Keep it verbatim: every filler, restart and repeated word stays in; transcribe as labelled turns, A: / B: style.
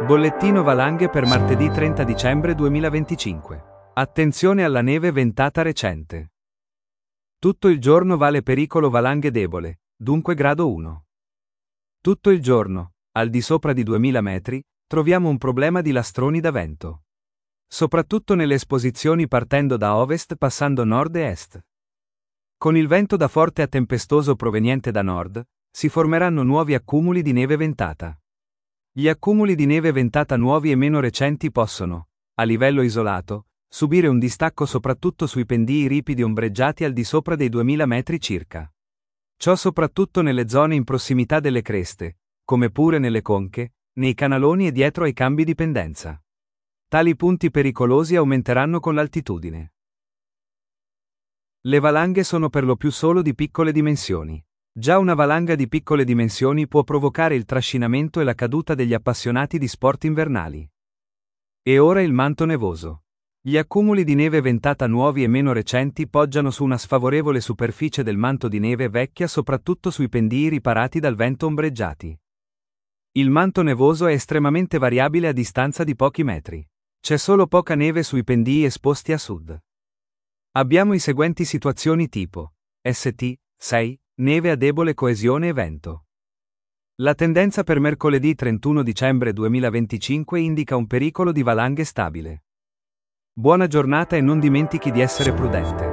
A: Bollettino valanghe per martedì trenta dicembre duemilaventicinque. Attenzione alla neve ventata recente. Tutto il giorno vale pericolo valanghe debole, dunque grado uno. Tutto il giorno, al di sopra di duemila metri, troviamo un problema di lastroni da vento. Soprattutto nelle esposizioni partendo da ovest passando nord e est. Con il vento da forte a tempestoso proveniente da nord, si formeranno nuovi accumuli di neve ventata. Gli accumuli di neve ventata nuovi e meno recenti possono, a livello isolato, subire un distacco soprattutto sui pendii ripidi ombreggiati al di sopra dei duemila metri circa. Ciò soprattutto nelle zone in prossimità delle creste, come pure nelle conche, nei canaloni e dietro ai cambi di pendenza. Tali punti pericolosi aumenteranno con l'altitudine. Le valanghe sono per lo più solo di piccole dimensioni. Già una valanga di piccole dimensioni può provocare il trascinamento e la caduta degli appassionati di sport invernali. E ora il manto nevoso. Gli accumuli di neve ventata nuovi e meno recenti poggiano su una sfavorevole superficie del manto di neve vecchia soprattutto sui pendii riparati dal vento ombreggiati. Il manto nevoso è estremamente variabile a distanza di pochi metri. C'è solo poca neve sui pendii esposti a sud. Abbiamo i seguenti situazioni tipo S T sei, neve a debole coesione e vento. La tendenza per mercoledì trentuno dicembre duemilaventicinque indica un pericolo di valanghe stabile. Buona giornata e non dimentichi di essere prudente.